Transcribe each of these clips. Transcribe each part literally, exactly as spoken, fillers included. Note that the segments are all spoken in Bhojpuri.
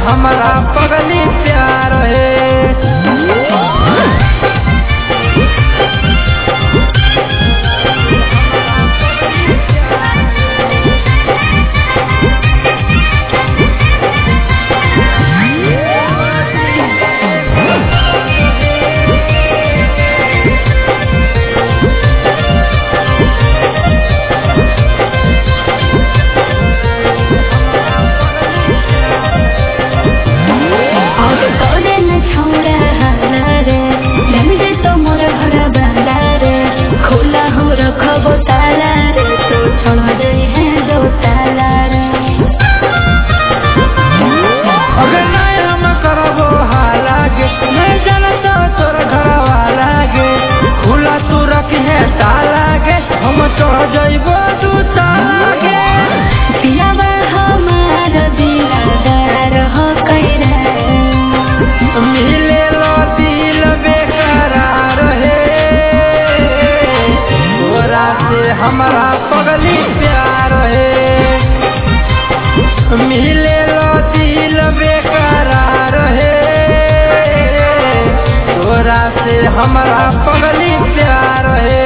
हमारा पगली प्यार है। हमारा पगली प्यार है, मिले लो दिल बेकरार है, तोरा से हमारा पगली प्यार है।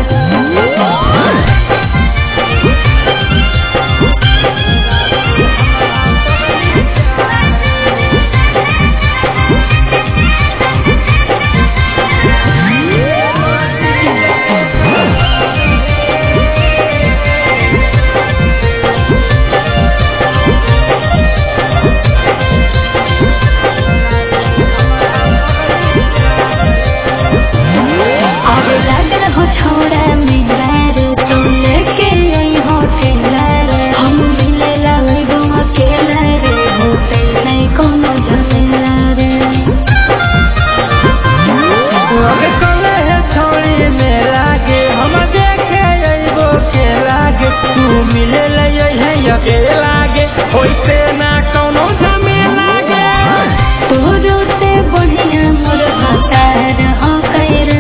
लागे होइसे ना कौनो झमेला गे, तोरो से बढ़िया मोर भतार हो कैर,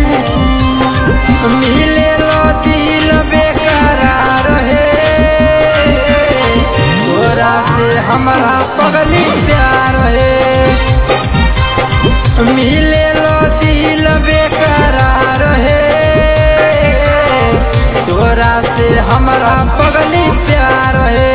मिले लो दिल बेकरार है, तोरा से हमारा पगली प्यार है, मिले लो दिल बेकरार है, तोरा से हमारा पगली प्यार है।